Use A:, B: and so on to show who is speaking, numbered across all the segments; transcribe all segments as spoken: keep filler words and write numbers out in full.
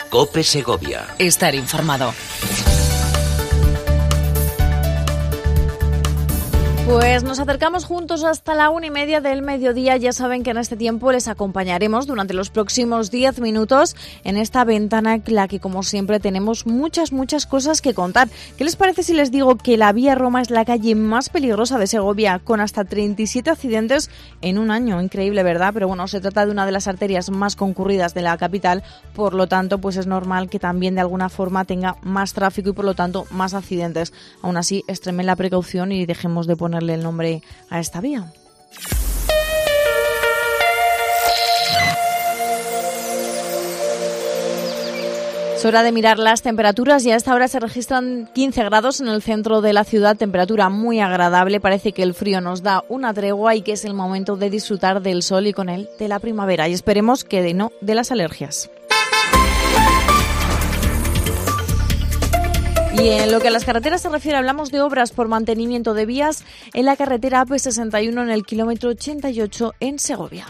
A: COPE Segovia.
B: Estar informado. Pues nos acercamos juntos hasta la una y media del mediodía. Ya saben que en este tiempo les acompañaremos durante los próximos diez minutos en esta ventana en la que, como siempre, tenemos muchas, muchas cosas que contar. ¿Qué les parece si les digo que la Vía Roma es la calle más peligrosa de Segovia, con hasta treinta y siete accidentes en un año? Increíble, ¿verdad? Pero bueno, se trata de una de las arterias más concurridas de la capital, por lo tanto, pues es normal que también de alguna forma tenga más tráfico y por lo tanto más accidentes. Aún así, extremen la precaución y dejemos de poner el nombre a esta vía. Es hora de mirar las temperaturas y a esta hora se registran quince grados en el centro de la ciudad, temperatura muy agradable. Parece que el frío nos da una tregua y que es el momento de disfrutar del sol y con él de la primavera, y esperemos que de no de las alergias. Y en lo que a las carreteras se refiere, hablamos de obras por mantenimiento de vías en la carretera A P sesenta y uno en el kilómetro ochenta y ocho en Segovia.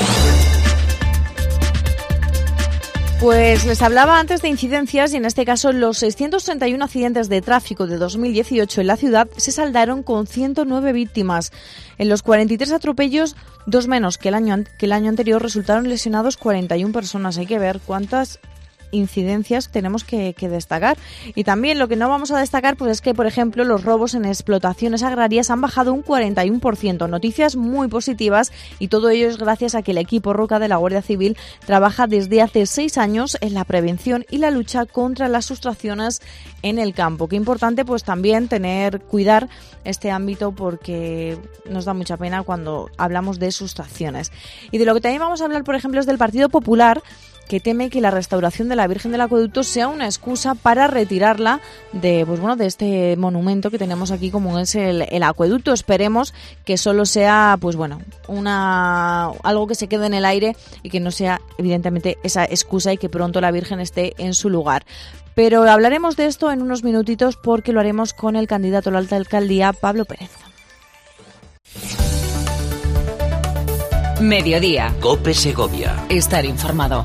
B: Pues les hablaba antes de incidencias y en este caso los seiscientos treinta y uno accidentes de tráfico de dos mil dieciocho en la ciudad se saldaron con ciento nueve víctimas. En los cuarenta y tres atropellos, dos menos que el año, que el año anterior, resultaron lesionados cuarenta y una personas. Hay que ver cuántas incidencias tenemos que, que destacar. Y también lo que no vamos a destacar pues es que, por ejemplo, los robos en explotaciones agrarias han bajado un cuarenta y uno por ciento. Noticias muy positivas, y todo ello es gracias a que el equipo Roca de la Guardia Civil trabaja desde hace seis años en la prevención y la lucha contra las sustracciones en el campo. Qué importante pues también tener, cuidar este ámbito, porque nos da mucha pena cuando hablamos de sustracciones. Y de lo que también vamos a hablar, por ejemplo, es del Partido Popular, que teme que la restauración de la Virgen del Acueducto sea una excusa para retirarla de, pues bueno, de este monumento que tenemos aquí, como es el, el acueducto. Esperemos que solo sea, pues bueno, una algo que se quede en el aire y que no sea, evidentemente, esa excusa, y que pronto la Virgen esté en su lugar. Pero hablaremos de esto en unos minutitos, porque lo haremos con el candidato a la alta alcaldía, Pablo Pérez.
A: Mediodía. COPE Segovia.
B: Estar informado.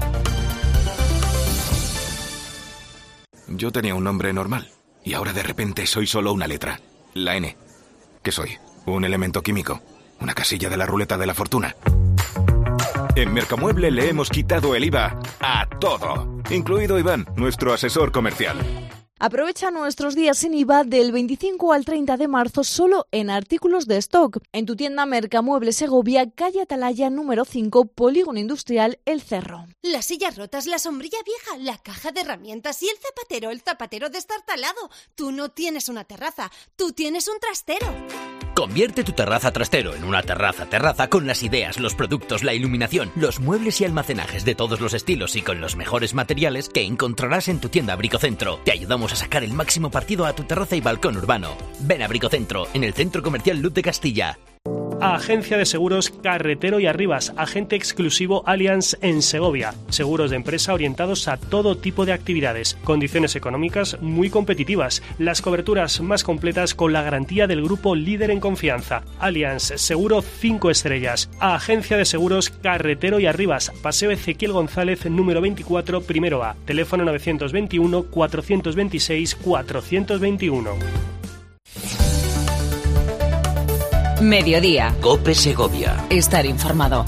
C: Yo tenía un nombre normal y ahora de repente soy solo una letra, la N. ¿Qué soy? ¿Un elemento químico? ¿Una casilla de la ruleta de la fortuna? En Mercamueble le hemos quitado el I V A a todo, incluido Iván, nuestro asesor comercial.
B: Aprovecha nuestros días sin I V A del veinticinco al treinta de marzo solo en artículos de stock. En tu tienda Mercamueble Segovia, calle Atalaya número cinco, Polígono Industrial El Cerro.
D: Las sillas rotas, la sombrilla vieja, la caja de herramientas y el zapatero, el zapatero destartalado. Tú no tienes una terraza, tú tienes un trastero.
A: Convierte tu terraza trastero en una terraza terraza con las ideas, los productos, la iluminación, los muebles y almacenajes de todos los estilos y con los mejores materiales que encontrarás en tu tienda Bricocentro. Te ayudamos a sacar el máximo partido a tu terraza y balcón urbano. Ven a Bricocentro, en el Centro Comercial Luz de Castilla.
E: Agencia de Seguros Carretero y Arribas, agente exclusivo Allianz en Segovia. Seguros de empresa orientados a todo tipo de actividades. Condiciones económicas muy competitivas. Las coberturas más completas con la garantía del grupo líder en confianza. Allianz, seguro cinco estrellas. Agencia de Seguros Carretero y Arribas, Paseo Ezequiel González, número veinticuatro, primero A. Teléfono nueve dos uno, cuatro dos seis, cuatro dos uno.
B: Mediodía.
A: COPE Segovia.
B: Estar informado.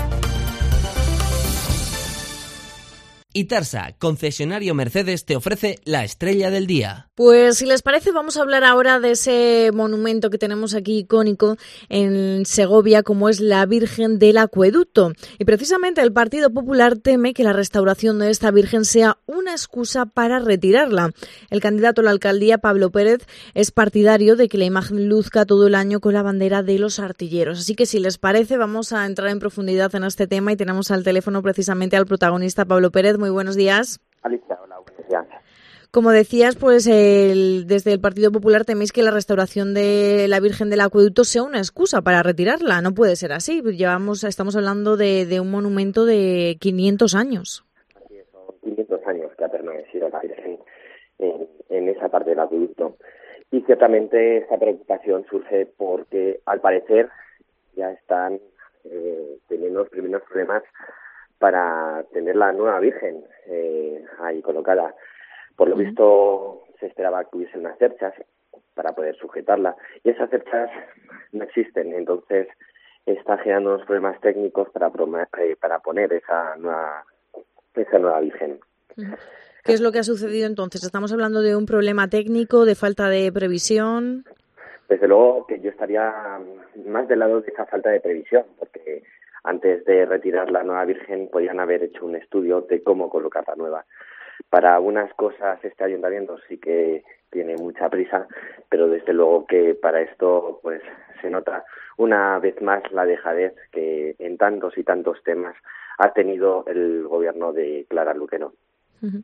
F: Itarsa, concesionario Mercedes, te ofrece la estrella del día.
B: Pues si les parece, vamos a hablar ahora de ese monumento que tenemos aquí icónico en Segovia, como es la Virgen del Acueducto. Y precisamente el Partido Popular teme que la restauración de esta Virgen sea una excusa para retirarla. El candidato a la alcaldía, Pablo Pérez, es partidario de que la imagen luzca todo el año con la bandera de los artilleros. Así que si les parece, vamos a entrar en profundidad en este tema y tenemos al teléfono precisamente al protagonista, Pablo Pérez. Muy buenos días.
G: Alicia, hola, buenos días.
B: Como decías, pues el, desde el Partido Popular teméis que la restauración de la Virgen del Acueducto sea una excusa para retirarla. No puede ser así. Llevamos, estamos hablando de, de un monumento de quinientos años.
G: Así es, son quinientos años que ha permanecido la Virgen en, en esa parte del acueducto. Y ciertamente esta preocupación surge porque, al parecer, ya están eh, teniendo los primeros problemas para tener la nueva Virgen eh, ahí colocada. Por lo visto se esperaba que hubiese unas cerchas para poder sujetarla y esas cerchas no existen, entonces está generando unos problemas técnicos para eh, para poner esa nueva esa nueva Virgen.
B: ¿Qué es lo que ha sucedido entonces? ¿Estamos hablando de un problema técnico, de falta de previsión?
G: Desde luego que yo estaría más del lado de esa falta de previsión, porque antes de retirar la nueva Virgen podían haber hecho un estudio de cómo colocar la nueva. Para algunas cosas este ayuntamiento sí que tiene mucha prisa, pero desde luego que para esto pues se nota una vez más la dejadez que en tantos y tantos temas ha tenido el gobierno de Clara Luquero.
B: Uh-huh.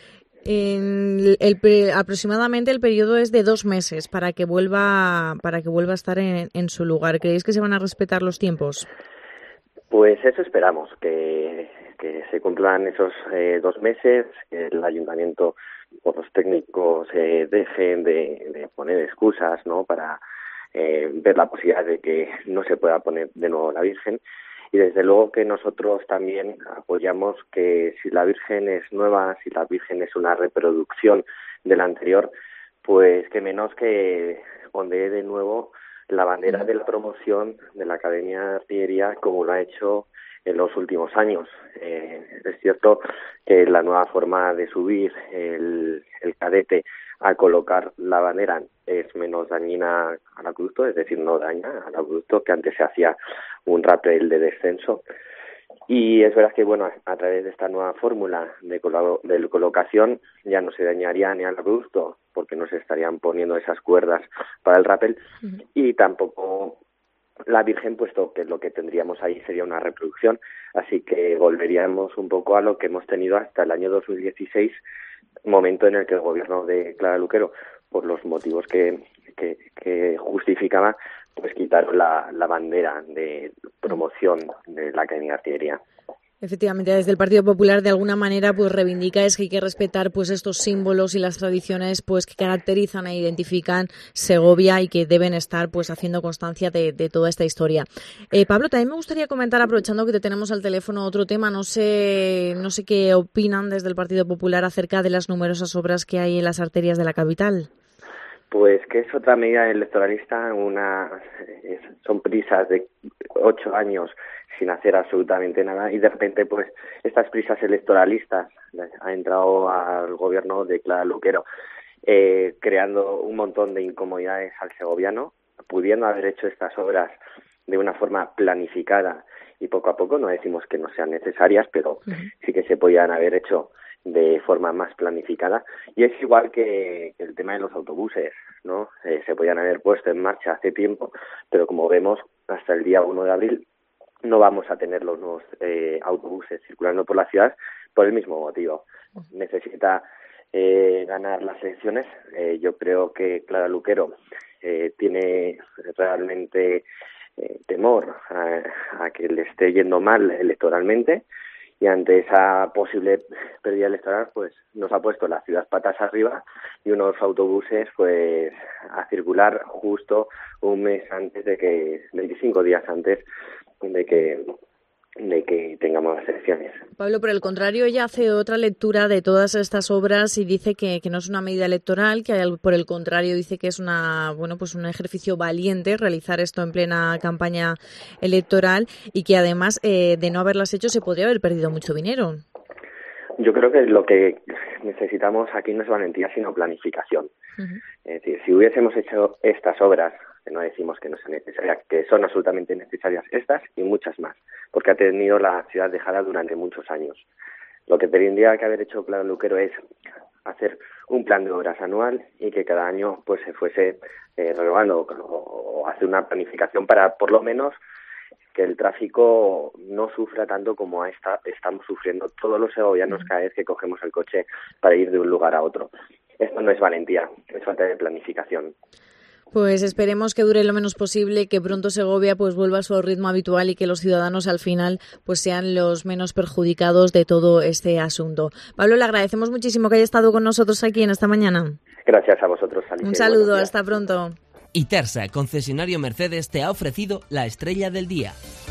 B: En el, aproximadamente el periodo es de dos meses para que vuelva para que vuelva a estar en, en su lugar. ¿Creéis que se van a respetar los tiempos?
G: Pues eso esperamos, que, que se cumplan esos eh, dos meses, que el ayuntamiento o los técnicos eh, dejen de, de poner excusas, ¿no?, para eh, ver la posibilidad de que no se pueda poner de nuevo la Virgen. Y desde luego que nosotros también apoyamos que si la Virgen es nueva, si la Virgen es una reproducción de la anterior, pues que menos que ondee de nuevo la bandera de la promoción de la Academia de Artillería como lo ha hecho en los últimos años. Eh, es cierto que la nueva forma de subir el, el cadete a colocar la bandera es menos dañina al acueducto, es decir, no daña al acueducto, que antes se hacía un rappel de descenso. Y es verdad que, bueno, a, a través de esta nueva fórmula de, colo- de colocación ya no se dañaría ni al acueducto, porque no se estarían poniendo esas cuerdas para el rappel, uh-huh. y tampoco la Virgen, puesto que lo que tendríamos ahí sería una reproducción, así que volveríamos un poco a lo que hemos tenido hasta el año dos mil dieciséis, momento en el que el gobierno de Clara Luquero, por los motivos que, que, que justificaba, pues quitaron la, la bandera de promoción de la Academia de Artillería.
B: Efectivamente, desde el Partido Popular de alguna manera pues reivindica es que hay que respetar pues estos símbolos y las tradiciones pues que caracterizan e identifican Segovia y que deben estar pues haciendo constancia de, de toda esta historia. Eh, Pablo, también me gustaría comentar, aprovechando que te tenemos al teléfono, otro tema. No sé, no sé qué opinan desde el Partido Popular acerca de las numerosas obras que hay en las arterias de la capital.
G: Pues que es otra medida electoralista, una es, son prisas de ocho años sin hacer absolutamente nada y de repente pues estas prisas electoralistas ha entrado al gobierno de Clara Luquero eh, creando un montón de incomodidades al segoviano, pudiendo haber hecho estas obras de una forma planificada y poco a poco. No decimos que no sean necesarias, pero uh-huh. sí que se podían haber hecho de forma más planificada. Y es igual que el tema de los autobuses, ¿no? Eh, se podían haber puesto en marcha hace tiempo, pero como vemos, hasta el día uno de abril no vamos a tener los nuevos eh, autobuses circulando por la ciudad por el mismo motivo. Necesita eh, ganar las elecciones. Eh, yo creo que Clara Luquero eh, tiene realmente eh, temor a, a que le esté yendo mal electoralmente, y ante esa posible pérdida electoral pues nos ha puesto la ciudad patas arriba y unos autobuses pues a circular justo un mes antes de que, veinticinco días antes de que de que tengamos las elecciones.
B: Pablo, por el contrario, ella hace otra lectura de todas estas obras y dice que, que no es una medida electoral, que por el contrario dice que es una bueno pues un ejercicio valiente realizar esto en plena campaña electoral y que además eh, de no haberlas hecho se podría haber perdido mucho dinero.
G: Yo creo que lo que necesitamos aquí no es valentía, sino planificación. Uh-huh. Es decir, si hubiésemos hecho estas obras, que no decimos que no sean necesarias, que son absolutamente necesarias estas y muchas más, porque ha tenido la ciudad dejada durante muchos años. Lo que tendría que haber hecho Clara Luquero es hacer un plan de obras anual y que cada año pues se fuese eh, renovando o, o hacer una planificación para por lo menos que el tráfico no sufra tanto como esta, estamos sufriendo todos los segovianos cada vez que cogemos el coche para ir de un lugar a otro. Esto no es valentía, es falta de planificación.
B: Pues esperemos que dure lo menos posible, que pronto Segovia pues vuelva a su ritmo habitual y que los ciudadanos al final pues sean los menos perjudicados de todo este asunto. Pablo, le agradecemos muchísimo que haya estado con nosotros aquí en esta mañana.
G: Gracias a vosotros, Alicia.
B: Un saludo, hasta pronto.
F: Itersa, concesionario Mercedes, te ha ofrecido la estrella del día.